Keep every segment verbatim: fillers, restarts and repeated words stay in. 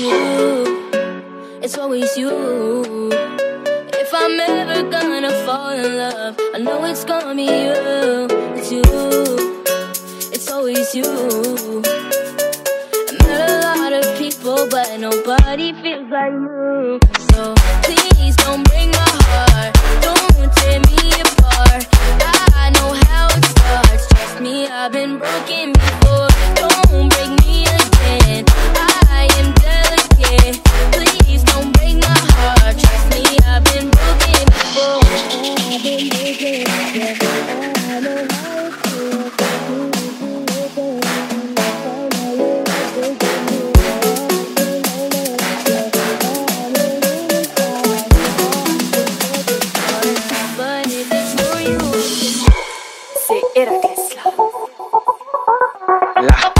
you, it's always you. If I'm ever gonna fall in love, I know it's gonna be you. It's you, it's always you. I met a lot of people, but nobody feels like you. So please don't break my heart, don't tear me apart. I know how it starts, trust me, I've been broken before. Don't break me again, I am delicate. Please don't break my heart, trust me, I've been broken before. I've been broken, yeah, I know how it feels. But if it's for you, c'est Héraclès là. La.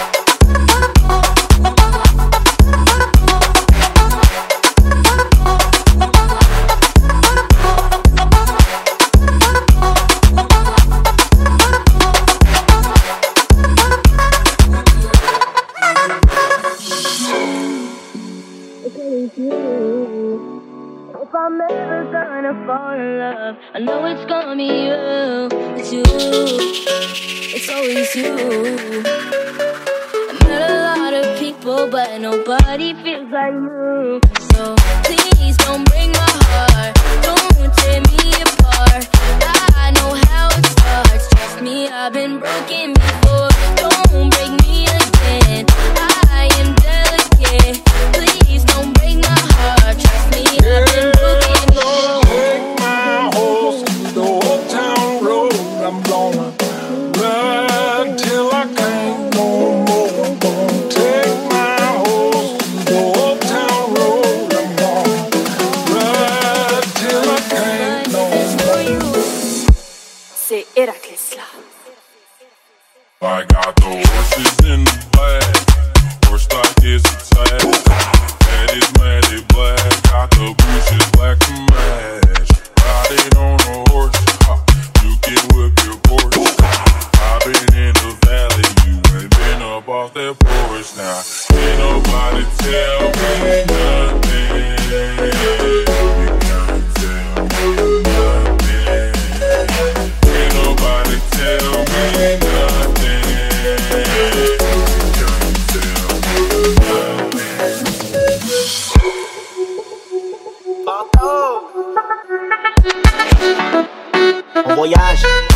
if I'm ever gonna fall in love, I know it's gonna be you. It's you, it's always you. I met a lot of people, but nobody feels like you. So please don't break my heart, don't tear me apart. I know how it starts, trust me, I've been broken before. Don't break me again, I am delicate. Please don't break my heart, trust me, I've been broken before. Take my horse to the old town road, I'm gonna ride till I can't no more. Gonna take my horse to the old town road, I'm gonna ride till I can't no more. C'est Héraclès là. I got the horses in the back, horse stock is attached. Head is matted black, got the bushes black to match. Riding on a horse, ha, you can whip your Porsche. I've been in the valley, you ain't been up off that porch now. Ain't nobody tell me nothing. You can't tell me nothing. Ain't nobody tell me nothing. En voyage.